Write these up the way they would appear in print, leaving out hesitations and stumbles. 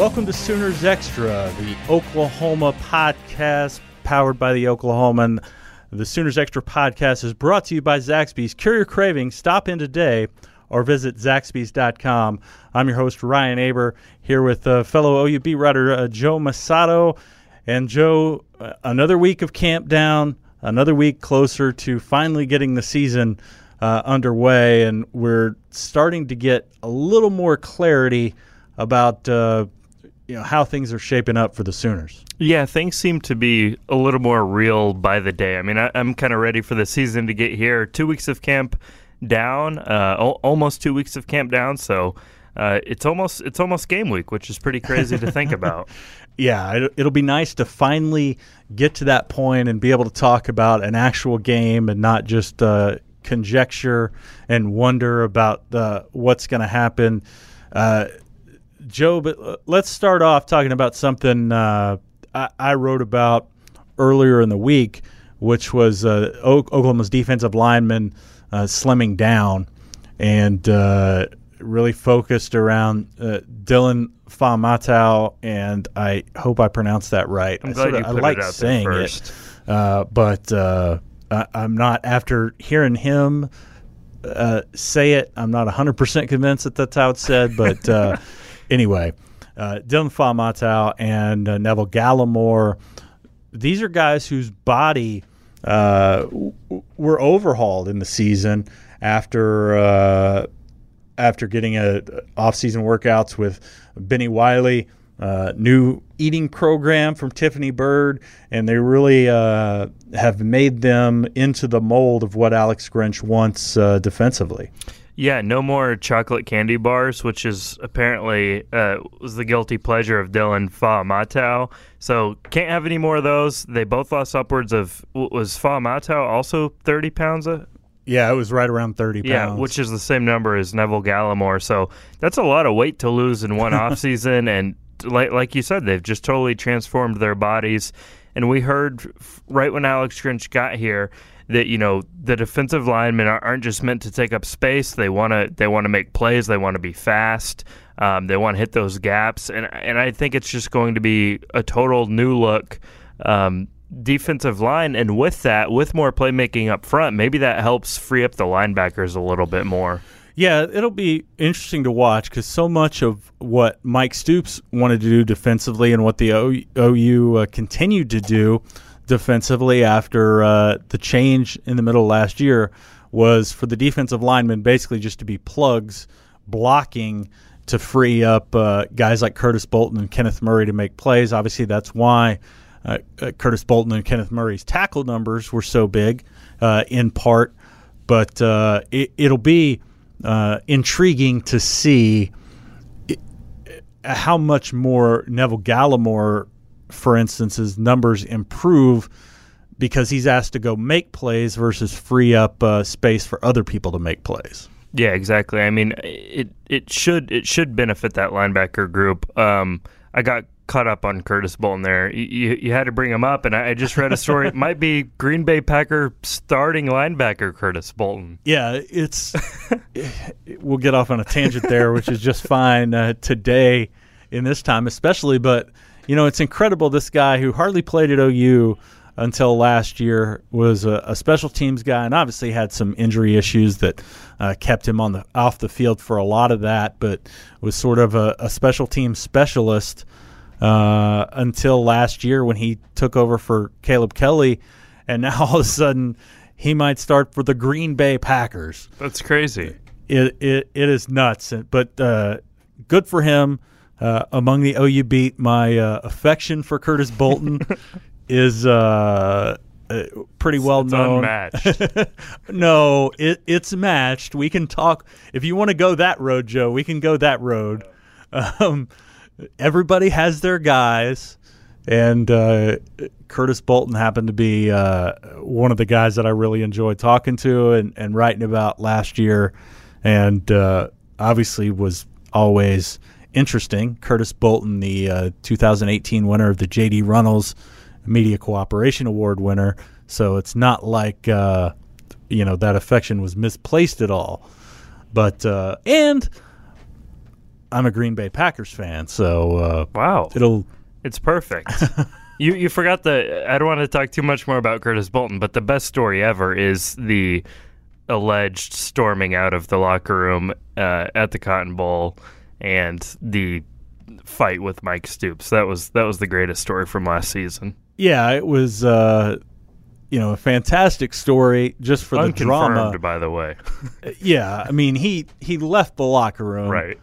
Welcome to Sooners Extra, the Oklahoma podcast powered by the Oklahoman. The Sooners Extra podcast is brought to you by Zaxby's. Cure your cravings. Stop in today or visit Zaxby's.com. I'm your host, Ryan Aber, here with fellow OU beat writer Joe Masato. And Joe, another week of camp down, another week closer to finally getting the season underway, and we're starting to get a little more clarity about how things are shaping up for the Sooners. Yeah, things seem to be a little more real by the day. I mean, I'm kind of ready for the season to get here. 2 weeks of camp down, almost 2 weeks of camp down, so it's almost game week, which is pretty crazy to think about. Yeah, it'll be nice to finally get to that point and be able to talk about an actual game and not just conjecture and wonder about what's going to happen. Joe, but let's start off talking about something I wrote about earlier in the week, which was Oklahoma's defensive linemen slimming down and really focused around Dylan Fa'amatau, and I hope I pronounced that right. I'm glad you put like it out saying there first. But I'm not, after hearing him say it, I'm not 100% convinced that that's how it's said, but anyway, Dylan Fa'amatau and Neville Gallimore, these are guys whose body were overhauled in the season after getting off-season workouts with Benny Wiley, new eating program from Tiffany Bird, and they really have made them into the mold of what Alex Grinch wants defensively. Yeah, no more chocolate candy bars, which is apparently was the guilty pleasure of Dylan Fa'amatau. So can't have any more of those. They both lost upwards of, was Fa'amatau also 30 pounds? Yeah, it was right around 30 pounds. Yeah, which is the same number as Neville Gallimore. So that's a lot of weight to lose in one offseason. And like you said, they've just totally transformed their bodies. And we heard right when Alex Grinch got here that, the defensive linemen aren't just meant to take up space. They want to make plays. They want to be fast. They want to hit those gaps. And I think it's just going to be a total new look defensive line. And with that, with more playmaking up front, maybe that helps free up the linebackers a little bit more. Yeah, it'll be interesting to watch because so much of what Mike Stoops wanted to do defensively and what the OU continued to do defensively after the change in the middle of last year was for the defensive linemen basically just to be plugs blocking to free up guys like Curtis Bolton and Kenneth Murray to make plays. Obviously, that's why Curtis Bolton and Kenneth Murray's tackle numbers were so big in part. But it'll be intriguing to see how much more Neville Gallimore, for instance, his numbers improve because he's asked to go make plays versus free up space for other people to make plays. Yeah, exactly. I mean, it should benefit that linebacker group. I got caught up on Curtis Bolton there. You had to bring him up, and I just read a story. It might be Green Bay Packer starting linebacker Curtis Bolton. Yeah, we'll get off on a tangent there, which is just fine today in this time especially, but it's incredible. This guy who hardly played at OU until last year was a special teams guy, and obviously had some injury issues that kept him off the field for a lot of that, but was sort of a special teams specialist until last year when he took over for Caleb Kelly, and now all of a sudden he might start for the Green Bay Packers. That's crazy. It is nuts, but good for him. Among the OU beat, my affection for Curtis Bolton is pretty well known. Unmatched. No, it's matched. We can talk. If you want to go that road, Joe, we can go that road. Everybody has their guys, and Curtis Bolton happened to be one of the guys that I really enjoyed talking to and writing about last year, and obviously was always interesting. Curtis Bolton, the 2018 winner of the J.D. Runnels Media Cooperation Award winner, so it's not like that affection was misplaced at all. But and I'm a Green Bay Packers fan, so wow, it's perfect. You forgot I don't want to talk too much more about Curtis Bolton, but the best story ever is the alleged storming out of the locker room at the Cotton Bowl and the fight with Mike Stoops. That was the greatest story from last season. Yeah, it was a fantastic story just for the drama. Unconfirmed, by the way. Yeah, I mean he left the locker room. Right.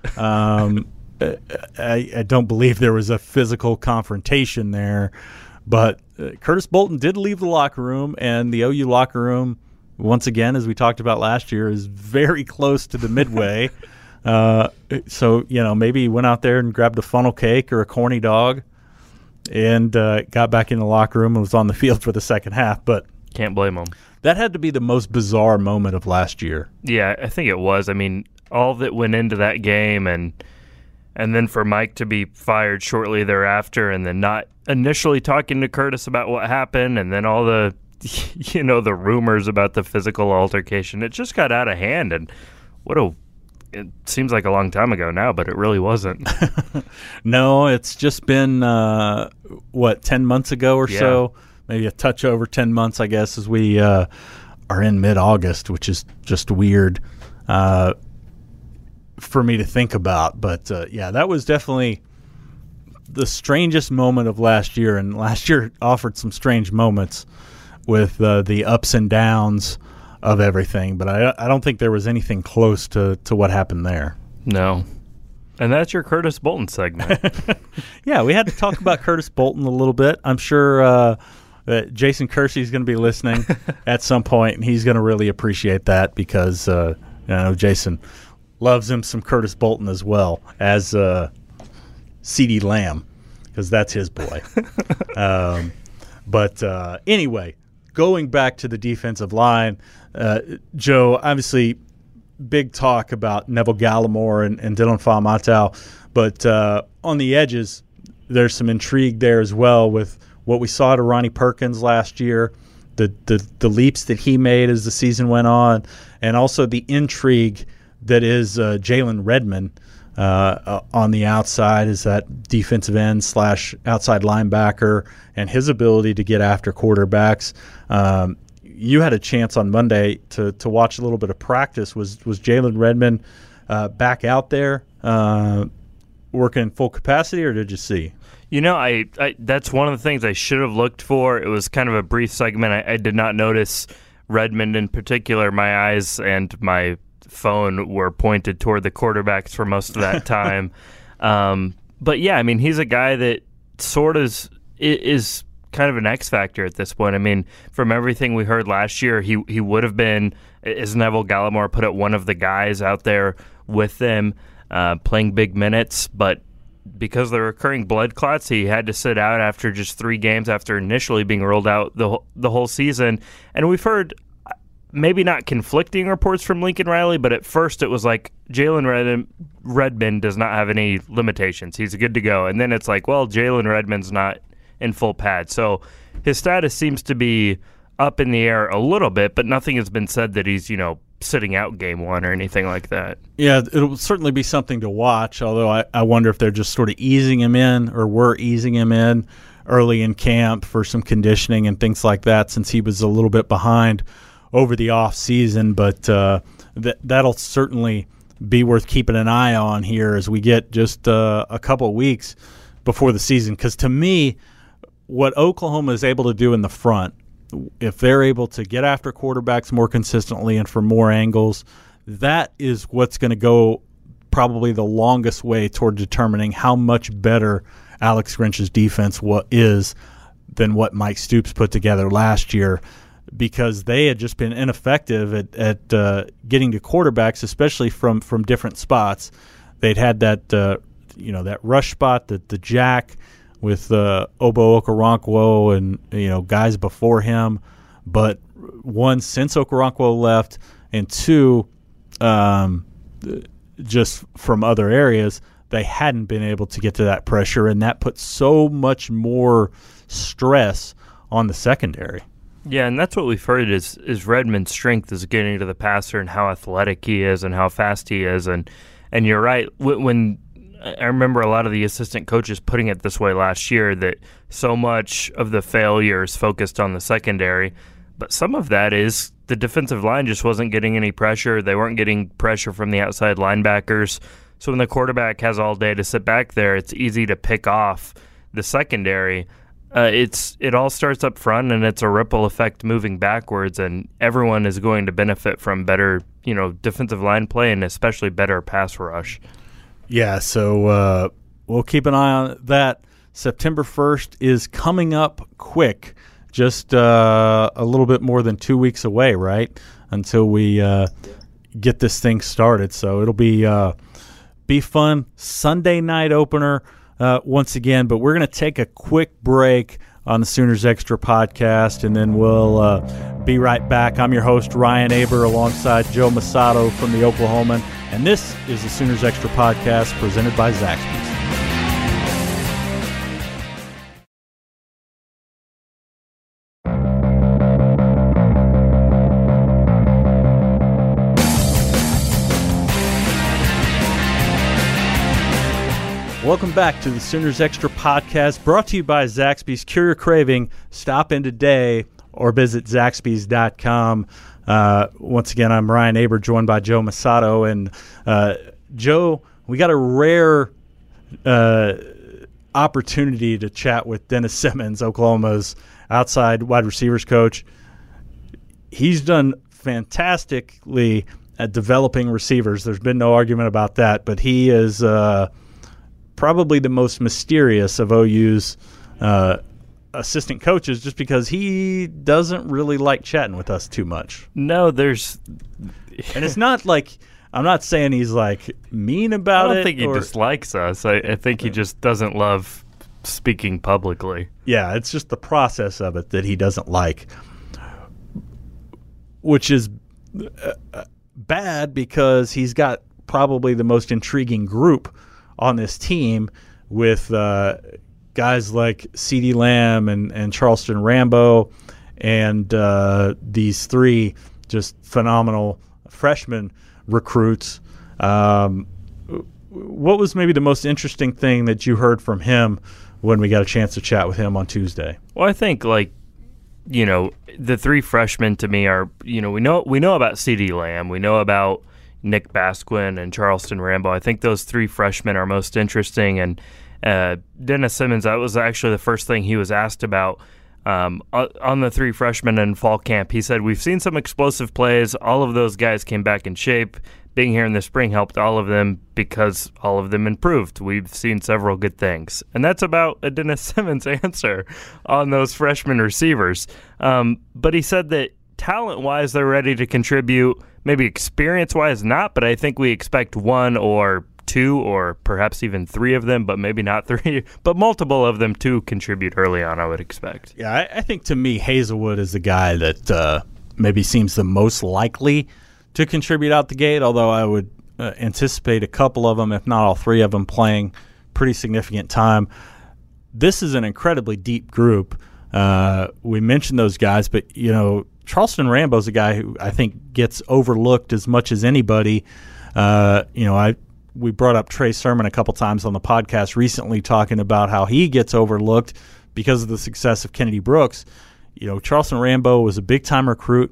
I don't believe there was a physical confrontation there, but Curtis Bolton did leave the locker room, and the OU locker room, once again, as we talked about last year, is very close to the midway. So, maybe he went out there and grabbed a funnel cake or a corny dog and got back in the locker room and was on the field for the second half. But can't blame him. That had to be the most bizarre moment of last year. Yeah, I think it was. I mean, all that went into that game, and then for Mike to be fired shortly thereafter, and then not initially talking to Curtis about what happened, and then all the the rumors about the physical altercation. It just got out of hand, and it seems like a long time ago now, but it really wasn't. No, it's just been 10 months ago or so, maybe a touch over 10 months, I guess, as we are in mid-August, which is just weird for me to think about. But that was definitely the strangest moment of last year, and last year offered some strange moments with the ups and downs of everything, but I don't think there was anything close to what happened there. No. And that's your Curtis Bolton segment. Yeah, we had to talk about Curtis Bolton a little bit. I'm sure that Jason Kersey is going to be listening at some point, and he's going to really appreciate that because I know Jason loves him some Curtis Bolton as well as CeeDee Lamb, because that's his boy. But anyway, going back to the defensive line, Joe, obviously big talk about Neville Gallimore and Dylan Faamatau, but on the edges, there's some intrigue there as well with what we saw to Ronnie Perkins last year, the leaps that he made as the season went on, and also the intrigue that is Jalen Redmond on the outside as that defensive end / outside linebacker, and his ability to get after quarterbacks. You had a chance on Monday to watch a little bit of practice. Was Jalen Redmond back out there working in full capacity, or did you see? I that's one of the things I should have looked for. It was kind of a brief segment. I did not notice Redmond in particular. My eyes and my phone were pointed toward the quarterbacks for most of that time. But yeah, I mean, he's a guy that sort of is kind of an X factor at this point. I mean, from everything we heard last year, he would have been, as Neville Gallimore put it, one of the guys out there with them playing big minutes, but because of the recurring blood clots, he had to sit out after just 3 games after initially being ruled out the whole season. And we've heard maybe not conflicting reports from Lincoln Riley, but at first it was like Jalen Redmond does not have any limitations. He's good to go. And then it's like, well, Jalen Redmond's not in full pad. So his status seems to be up in the air a little bit, but nothing has been said that he's, sitting out game 1 or anything like that. Yeah, it'll certainly be something to watch, although I wonder if they're just sort of easing him in, or were easing him in early in camp for some conditioning and things like that, since he was a little bit behind over the off season. But that'll certainly be worth keeping an eye on here as we get just a couple of weeks before the season, because to me, what Oklahoma is able to do in the front, if they're able to get after quarterbacks more consistently and from more angles, that is what's going to go probably the longest way toward determining how much better Alex Grinch's defense is than what Mike Stoops put together last year, because they had just been ineffective at getting to quarterbacks, especially from different spots. They'd had that that rush spot, the jack, with Obo Okoronkwo and guys before him, but one, since Okoronkwo left, and two, just from other areas, they hadn't been able to get to that pressure, and that put so much more stress on the secondary. Yeah, and that's what we've heard is Redmond's strength is getting to the passer and how athletic he is and how fast he is, and you're right, when I remember a lot of the assistant coaches putting it this way last year, that so much of the failures focused on the secondary, but some of that is the defensive line just wasn't getting any pressure. They weren't getting pressure from the outside linebackers. So when the quarterback has all day to sit back there, it's easy to pick off the secondary. It all starts up front, and it's a ripple effect moving backwards, and everyone is going to benefit from better, defensive line play and especially better pass rush. Yeah, so we'll keep an eye on that. September 1st is coming up quick, just a little bit more than 2 weeks away, right, until we get this thing started. So it'll be fun. Sunday night opener once again, but we're going to take a quick break on the Sooners Extra podcast, and then we'll be right back. I'm your host, Ryan Aber, alongside Joe Masato from the Oklahoman, and this is the Sooners Extra podcast presented by Zaxby's. Welcome back to the Sooners Extra podcast, brought to you by Zaxby's. Cure your craving. Stop in today or visit Zaxby's.com. Once again, I'm Ryan Aber, joined by Joe Masato. And Joe, we got a rare opportunity to chat with Dennis Simmons, Oklahoma's outside wide receivers coach. He's done fantastically at developing receivers. There's been no argument about that, but he is probably the most mysterious of OU's assistant coaches, just because he doesn't really like chatting with us too much. No, and it's not like, I'm not saying he's like mean about it. I don't think he dislikes us. I think he just doesn't love speaking publicly. Yeah, it's just the process of it that he doesn't like, which is bad because he's got probably the most intriguing group on this team, with guys like CeeDee Lamb and Charleston Rambo, and these three just phenomenal freshman recruits. What was maybe the most interesting thing that you heard from him when we got a chance to chat with him on Tuesday? Well, I think the three freshmen to me are, we know about CeeDee Lamb, we know about Nick Basquin and Charleston Rambo. I think those three freshmen are most interesting. And Dennis Simmons, that was actually the first thing he was asked about on the three freshmen in fall camp. He said, we've seen some explosive plays. All of those guys came back in shape. Being here in the spring helped all of them because all of them improved. We've seen several good things. And that's about a Dennis Simmons answer on those freshman receivers. But he said that talent-wise, they're ready to contribute. Maybe experience-wise not, but I think we expect one or two or perhaps even three of them, but maybe not three, but multiple of them to contribute early on, I would expect. Yeah, I think to me, Hazelwood is the guy that maybe seems the most likely to contribute out the gate, although I would anticipate a couple of them, if not all three of them, playing pretty significant time. This is an incredibly deep group. We mentioned those guys, but, Charleston Rambo's a guy who I think gets overlooked as much as anybody. We brought up Trey Sermon a couple times on the podcast recently, talking about how he gets overlooked because of the success of Kennedy Brooks. Charleston Rambo was a big-time recruit.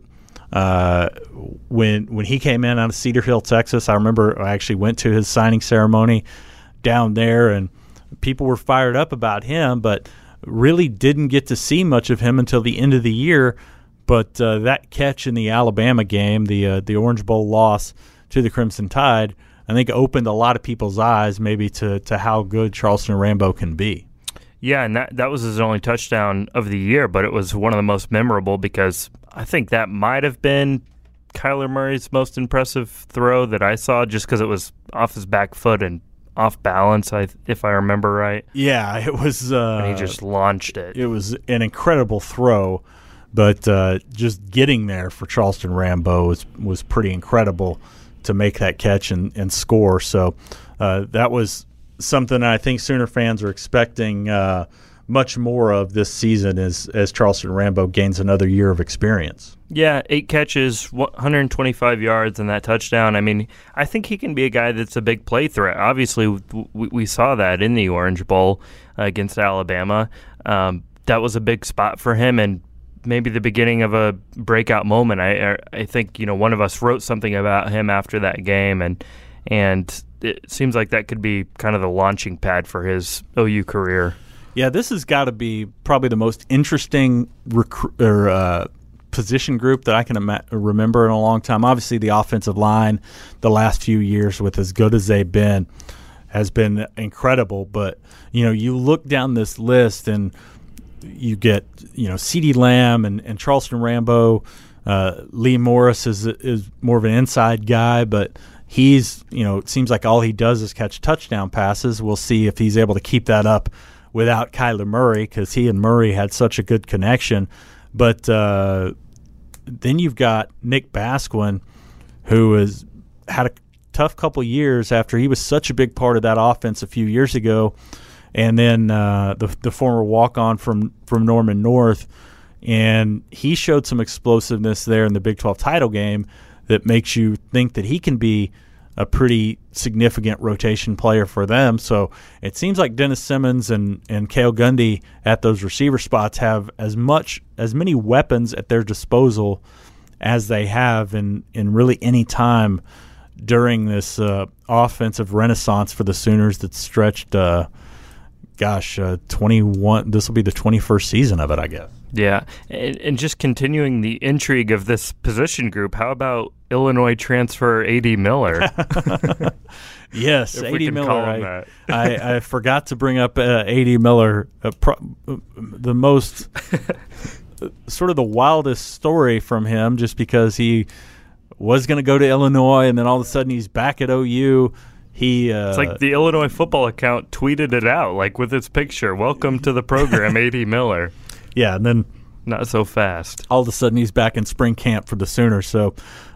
When he came in out of Cedar Hill, Texas, I remember I actually went to his signing ceremony down there, and people were fired up about him, but really didn't get to see much of him until the end of the year. But that catch in the Alabama game, the Orange Bowl loss to the Crimson Tide, I think opened a lot of people's eyes maybe to how good Charleston Rambo can be. Yeah, and that was his only touchdown of the year, but it was one of the most memorable because I think that might have been Kyler Murray's most impressive throw that I saw, just because it was off his back foot and off balance, if I remember right. Yeah, it was. And he just launched it. It was an incredible throw. But just getting there for Charleston Rambo was pretty incredible to make that catch and score. So that was something I think Sooner fans are expecting much more of this season as Charleston Rambo gains another year of experience. Yeah, 8 catches, 125 yards, and that touchdown. I mean, I think he can be a guy that's a big play threat. Obviously, we saw that in the Orange Bowl against Alabama. That was a big spot for him, and maybe the beginning of a breakout moment. I think one of us wrote something about him after that game, and it seems like that could be kind of the launching pad for his OU career. Yeah, this has got to be probably the most interesting position group that I can remember in a long time. Obviously, the offensive line the last few years, with as good as they've been, has been incredible. But, you look down this list and you get, CeeDee Lamb and Charleston Rambo. Lee Morris is more of an inside guy, but he's, it seems like all he does is catch touchdown passes. We'll see if he's able to keep that up without Kyler Murray, because he and Murray had such a good connection. But then you've got Nick Basquin, who has had a tough couple years after he was such a big part of that offense a few years ago. And then the former walk-on from Norman North, and he showed some explosiveness there in the Big 12 title game that makes you think that he can be a pretty significant rotation player for them. So it seems like Dennis Simmons and Cale Gundy at those receiver spots have as many weapons at their disposal as they have in really any time during this offensive renaissance for the Sooners that stretched 21. This will be the 21st season of it, I guess. Yeah, and just continuing the intrigue of this position group, how about Illinois transfer A.D. Miller? Yes, A.D. Miller. I forgot to bring up A.D. Miller, the most sort of the wildest story from him, just because he was going to go to Illinois, and then all of a sudden he's back at OU. It's like the Illinois football account tweeted it out, like with its picture. Welcome to the program, A.D. Miller. Yeah, and then not so fast. All of a sudden he's back in spring camp for the Sooners. So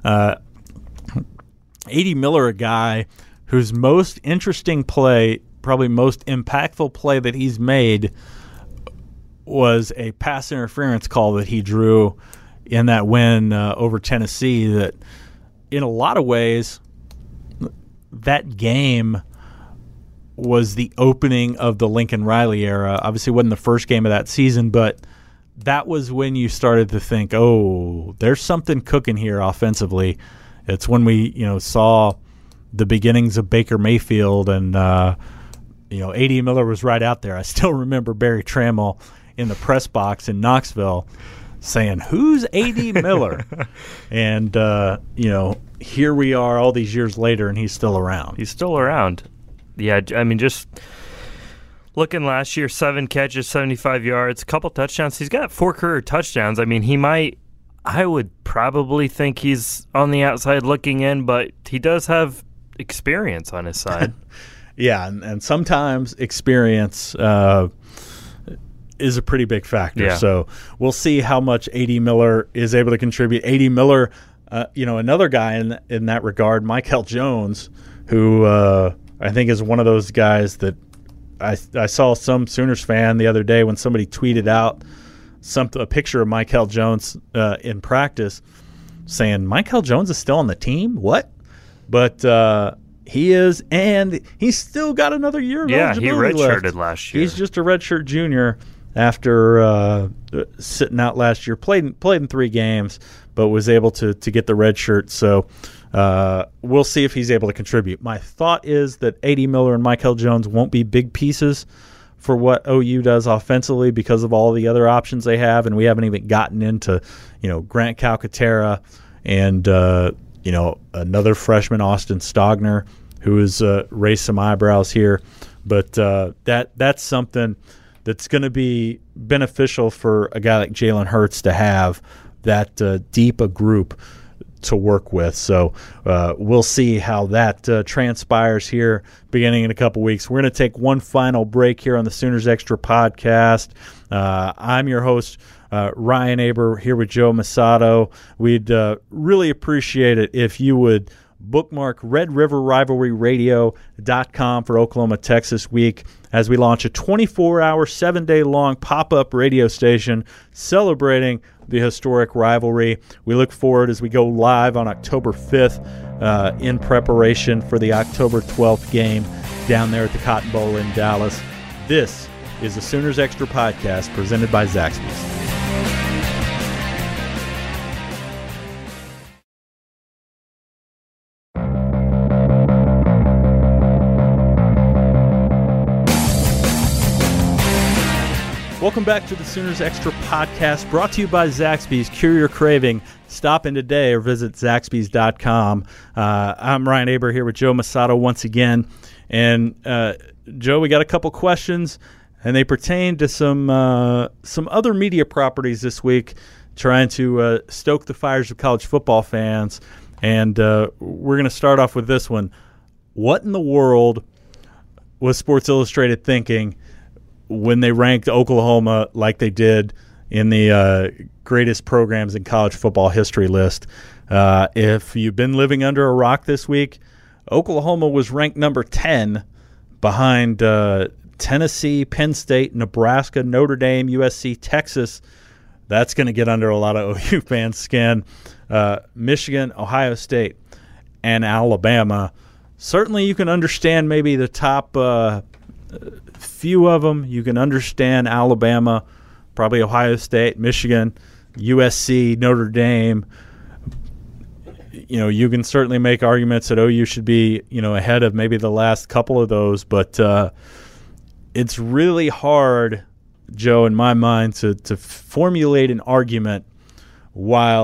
A.D. Miller, a guy whose most interesting play, probably most impactful play that he's made, was a pass interference call that he drew in that win over Tennessee. That in a lot of ways, that game was the opening of the Lincoln Riley era. Obviously, it wasn't the first game of that season, but that was when you started to think, oh, there's something cooking here offensively. It's when we, saw the beginnings of Baker Mayfield, and A.D. Miller was right out there. I still remember Barry Trammell in the press box in Knoxville saying, "Who's A.D. Miller?" And here we are all these years later, and he's still around. He's still around. Yeah, I mean, just looking last year, 7 catches, 75 yards, a couple touchdowns. He's got 4 career touchdowns. I mean, I would probably think he's on the outside looking in, but he does have experience on his side. Yeah, and sometimes experience is a pretty big factor. Yeah. So we'll see how much A.D. Miller is able to contribute. A.D. Miller, another guy in that regard, Mikel Jones, who I think is one of those guys that I saw some Sooners fan the other day when somebody tweeted out a picture of Mikel Jones in practice, saying Mikel Jones is still on the team. What? But he is, and he's still got another year of eligibility he redshirted left. last year. He's just a redshirt junior after sitting out last year. Played in 3 games, but was able to get the red shirt. So we'll see if he's able to contribute. My thought is that A.D. Miller and Mikel Jones won't be big pieces for what OU does offensively because of all the other options they have, and we haven't even gotten into Grant Calcaterra and another freshman, Austin Stogner, who has raised some eyebrows here. But that's something that's going to be beneficial for a guy like Jalen Hurts to have that deep a group to work with. So we'll see how that transpires here beginning in a couple weeks. We're going to take one final break here on the Sooners Extra podcast. I'm your host, Ryan Aber, here with Joe Masato. We'd really appreciate it if you would Bookmark RedRiverRivalryRadio.com for Oklahoma, Texas week as we launch a 24-hour, 7-day-long pop-up radio station celebrating the historic rivalry. We look forward as we go live on October 5th in preparation for the October 12th game down there at the Cotton Bowl in Dallas. This is the Sooners Extra Podcast presented by Zaxby's. Welcome back to the Sooners Extra Podcast, brought to you by Zaxby's. Cure your craving. Stop in today or visit Zaxby's.com. I'm Ryan Aber here with Joe Masato once again. And, Joe, we got a couple questions, and they pertain to some other media properties this week, trying to stoke the fires of college football fans. And we're going to start off with this one. What in the world was Sports Illustrated thinking when they ranked Oklahoma like they did in the greatest programs in college football history list? If you've been living under a rock this week, Oklahoma was ranked number 10 behind Tennessee, Penn State, Nebraska, Notre Dame, USC, Texas. That's going to get under a lot of OU fans' skin. Michigan, Ohio State, and Alabama. Certainly you can understand maybe the top few of them. You can understand Alabama, probably Ohio State, Michigan, USC, Notre Dame. You can certainly make arguments that OU should be, ahead of maybe the last couple of those, but it's really hard, Joe, in my mind, to formulate an argument why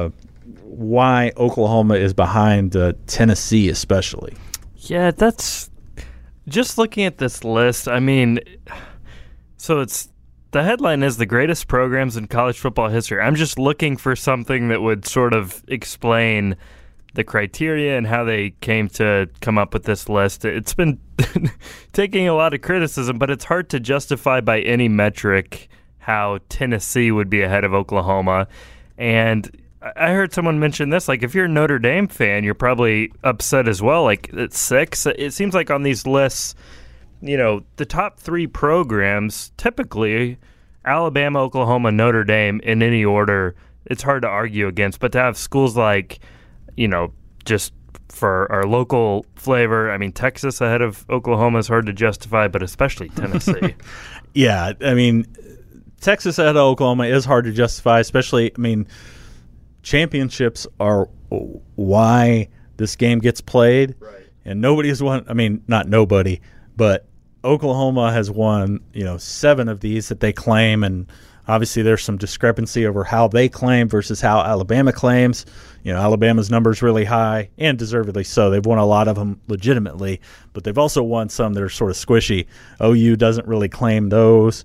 Oklahoma is behind Tennessee, especially. Yeah, that's just looking at this list. I mean, so the headline is the greatest programs in college football history. I'm just looking for something that would sort of explain the criteria and how they came to come up with this list. It's been taking a lot of criticism, but it's hard to justify by any metric how Tennessee would be ahead of Oklahoma. And I heard someone mention this, like if you're a Notre Dame fan, you're probably upset as well. Like at 6, it seems like on these lists, the top 3 programs, typically Alabama, Oklahoma, Notre Dame, in any order, it's hard to argue against. But to have schools like, just for our local flavor, I mean, Texas ahead of Oklahoma is hard to justify, but especially Tennessee. Yeah, I mean, Texas ahead of Oklahoma is hard to justify, especially, championships are why this game gets played. Right. And nobody has won. Not nobody, but Oklahoma has won, 7 of these that they claim. And obviously there's some discrepancy over how they claim versus how Alabama claims. Alabama's number's really high, and deservedly so. They've won a lot of them legitimately, but they've also won some that are sort of squishy. OU doesn't really claim those.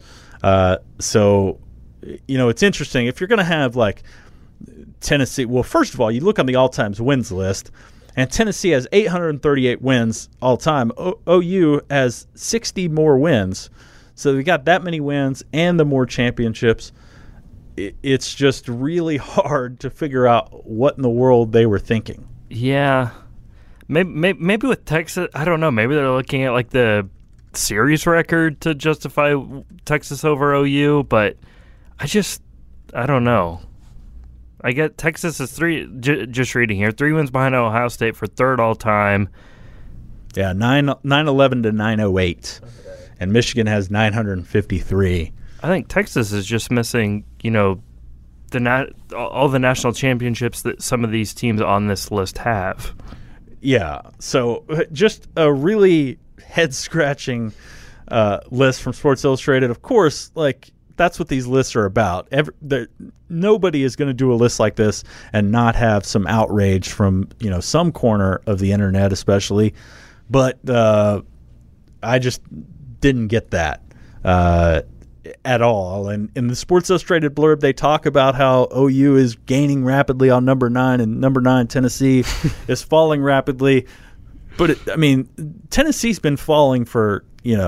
So, it's interesting. If you're going to have, like, Tennessee, well, first of all, you look on the all-time wins list, and Tennessee has 838 wins all-time. OU has 60 more wins. So they got that many wins and the more championships. It's just really hard to figure out what in the world they were thinking. Yeah. Maybe with Texas, I don't know. Maybe they're looking at, like, the series record to justify Texas over OU, but I don't know. I get Texas is 3, just reading here, 3 wins behind Ohio State for 3rd all-time. Yeah, 911 to 908. Okay. And Michigan has 953. I think Texas is just missing, all the national championships that some of these teams on this list have. Yeah, so just a really head-scratching list from Sports Illustrated. Of course, that's what these lists are about. Nobody is going to do a list like this and not have some outrage from some corner of the internet, especially. But I just didn't get that at all. And in the Sports Illustrated blurb, they talk about how OU is gaining rapidly on number 9, and number 9 Tennessee is falling rapidly. But Tennessee's been falling for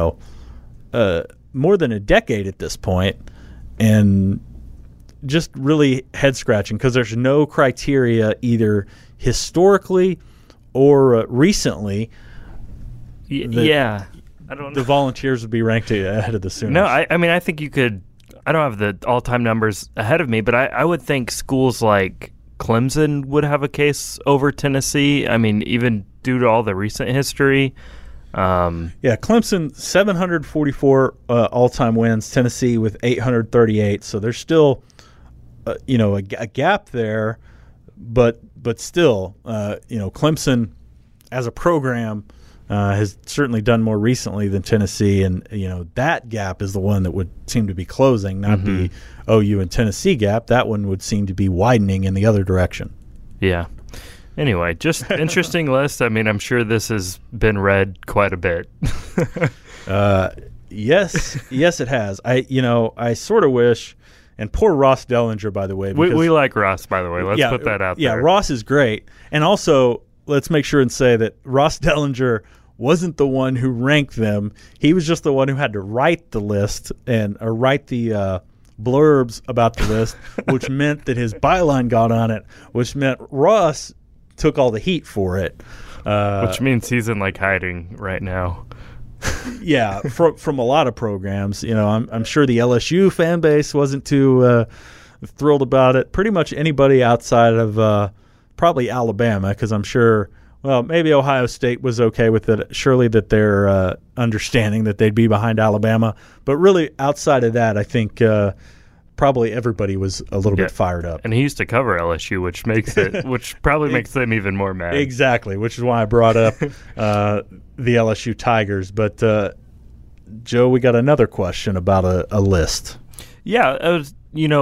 more than a decade at this point, and just really head scratching because there's no criteria either historically or recently, yeah. I don't know. The Volunteers would be ranked ahead of the Sooners. No, I mean, I think you could. I don't have the all-time numbers ahead of me, but I would think schools like Clemson would have a case over Tennessee. I mean, even due to all the recent history. Clemson 744 all-time wins. Tennessee with 838. So there's still, a gap there, but still, Clemson as a program has certainly done more recently than Tennessee, and that gap is the one that would seem to be closing, not the OU and Tennessee gap. That one would seem to be widening in the other direction. Yeah. Anyway, just interesting list. I mean, I'm sure this has been read quite a bit. Yes, it has. I sort of wish, and poor Ross Dellinger, by the way. We like Ross, by the way. Let's put that out there. Yeah, Ross is great. And also, let's make sure and say that Ross Dellinger wasn't the one who ranked them. He was just the one who had to write the list or write the blurbs about the list, which meant that his byline got on it, which meant Ross took all the heat for it. Which means he's in hiding right now. Yeah, from a lot of programs. I'm sure the LSU fan base wasn't too thrilled about it. Pretty much anybody outside of probably Alabama, because I'm sure, maybe Ohio State was okay with it. Surely that they're understanding that they'd be behind Alabama. But really, outside of that, I think probably everybody was a little bit fired up. And he used to cover LSU, which probably makes them even more mad. Exactly, which is why I brought up the LSU Tigers. But, Joe, we got another question about a list. Yeah, I was,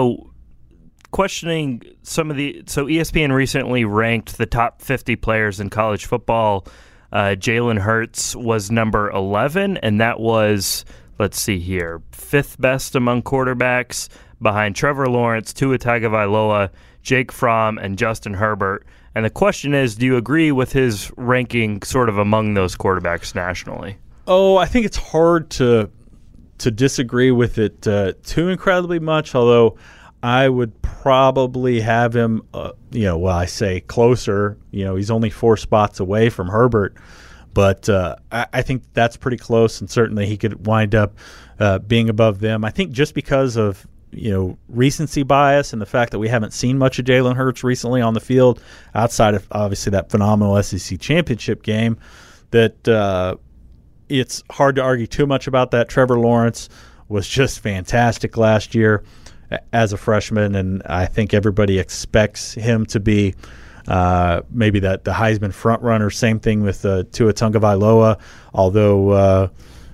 questioning some of the – so ESPN recently ranked the top 50 players in college football. Jalen Hurts was number 11, and that was, let's see here, fifth best among quarterbacks, behind Trevor Lawrence, Tua Tagovailoa, Jake Fromm, and Justin Herbert. And the question is, do you agree with his ranking sort of among those quarterbacks nationally? Oh, I think it's hard to disagree with it too incredibly much, although I would probably have him, I say closer. He's only 4 spots away from Herbert, but I think that's pretty close, and certainly he could wind up being above them. I think just because of recency bias and the fact that we haven't seen much of Jalen Hurts recently on the field outside of obviously that phenomenal SEC championship game, that it's hard to argue too much about that. Trevor Lawrence was just fantastic last year as a freshman, and I think everybody expects him to be maybe the Heisman front runner. Same thing with Tua Tagovailoa, although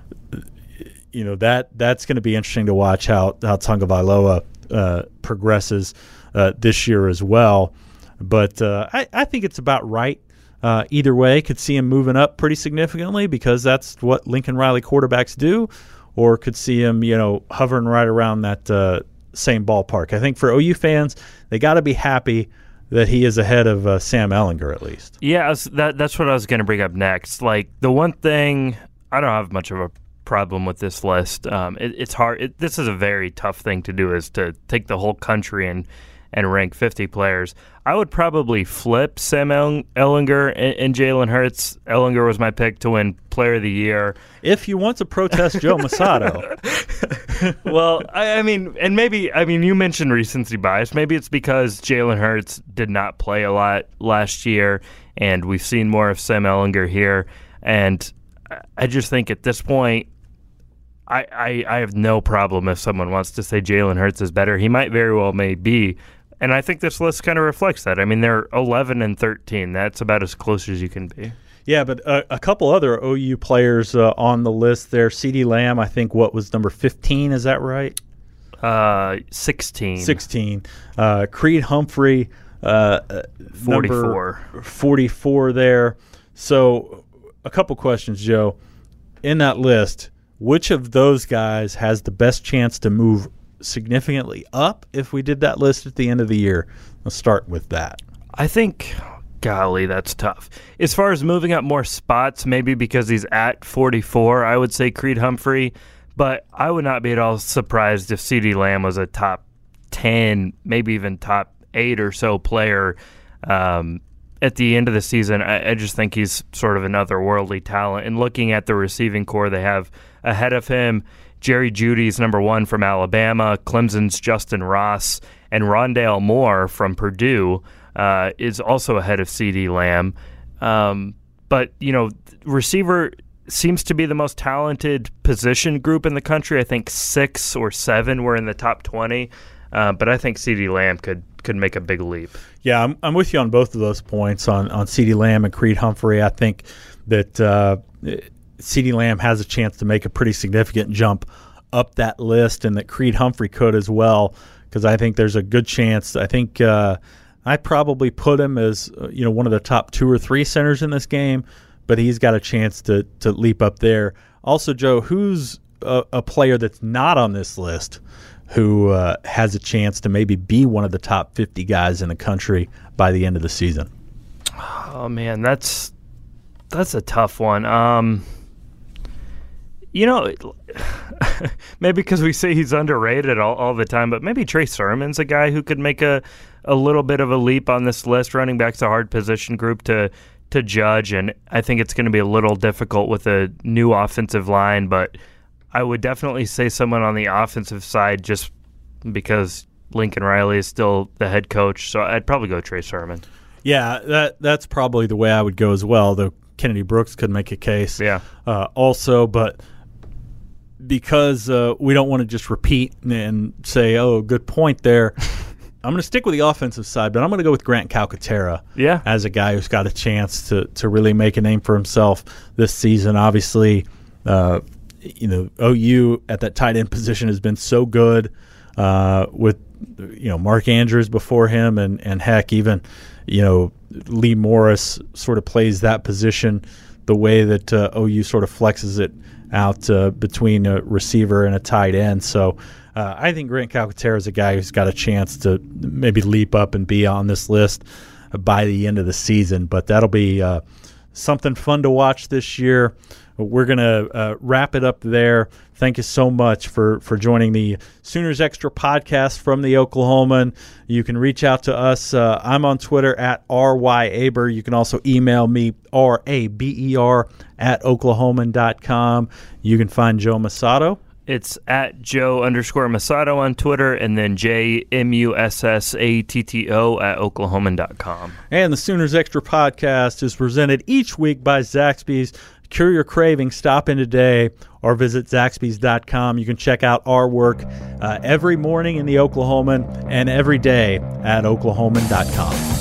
that's going to be interesting to watch how Tagovailoa progresses this year as well. But I think it's about right. Either way, could see him moving up pretty significantly because that's what Lincoln Riley quarterbacks do, or could see him, hovering right around that same ballpark. I think for OU fans, they got to be happy that he is ahead of Sam Ehlinger at least. Yeah, that's what I was going to bring up next. The one thing, I don't have much of a problem with this list. It's hard. This is a very tough thing to do, is to take the whole country and rank 50 players. I would probably flip Sam Ehlinger and Jalen Hurts. Ehlinger was my pick to win Player of the Year. If you want to protest Joe Masato. Well, I mean, you mentioned recency bias. Maybe it's because Jalen Hurts did not play a lot last year, and we've seen more of Sam Ehlinger here. And I just think at this point, I have no problem if someone wants to say Jalen Hurts is better. He might very well may be. And I think this list kind of reflects that. I mean, they're 11 and 13. That's about as close as you can be. Yeah, but a couple other OU players on the list there. CeeDee Lamb, I think, was number 15? Is that right? 16. 16. Creed Humphrey, 44. 44 there. So a couple questions, Joe. In that list, which of those guys has the best chance to move significantly up if we did that list at the end of the year? Let's start with that. I think, golly, that's tough. As far as moving up more spots, maybe because he's at 44, I would say Creed Humphrey. But I would not be at all surprised if CeeDee Lamb was a top 10, maybe even top 8 or so player at the end of the season, I just think he's sort of an otherworldly talent. And looking at the receiving core they have ahead of him, Jerry Jeudy's number 1 from Alabama, Clemson's Justin Ross, and Rondale Moore from Purdue is also ahead of CeeDee Lamb. But, receiver seems to be the most talented position group in the country. I think 6 or 7 were in the top 20. But I think CeeDee Lamb could make a big leap. Yeah, I'm with you on both of those points on CeeDee Lamb and Creed Humphrey. I think that CeeDee Lamb has a chance to make a pretty significant jump up that list, and that Creed Humphrey could as well, because I think there's a good chance. I think I probably put him as one of the top 2 or 3 centers in this game, but he's got a chance to leap up there. Also, Joe, who's a player that's not on this list who has a chance to maybe be one of the top 50 guys in the country by the end of the season? Oh man, that's a tough one. Maybe because we say he's underrated all the time, but maybe Trey Sermon's a guy who could make a little bit of a leap on this list. Running back's a hard position group to judge, and I think it's going to be a little difficult with a new offensive line, but I would definitely say someone on the offensive side just because Lincoln Riley is still the head coach, so I'd probably go Trey Sermon. Yeah, that's probably the way I would go as well, though Kennedy Brooks could make a case also, but because we don't want to just repeat and say, oh, good point there, I'm going to stick with the offensive side, but I'm going to go with Grant Calcaterra as a guy who's got a chance to really make a name for himself this season. Obviously, OU at that tight end position has been so good with Mark Andrews before him, and heck, even Lee Morris sort of plays that position the way that OU sort of flexes it out between a receiver and a tight end. So I think Grant Calcaterra is a guy who's got a chance to maybe leap up and be on this list by the end of the season. But that'll be something fun to watch this year. We're going to wrap it up there. Thank you so much for joining the Sooners Extra podcast from the Oklahoman. You can reach out to us. I'm on Twitter at RYAber. You can also email me, RABER@oklahoman.com. You can find Joe Masato. It's at Joe_Masato on Twitter, and then JMUSSATTO at Oklahoman.com. And the Sooners Extra podcast is presented each week by Zaxby's. Cure your craving, stop in today, or visit Zaxby's.com. You can check out our work every morning in the Oklahoman and every day at Oklahoman.com.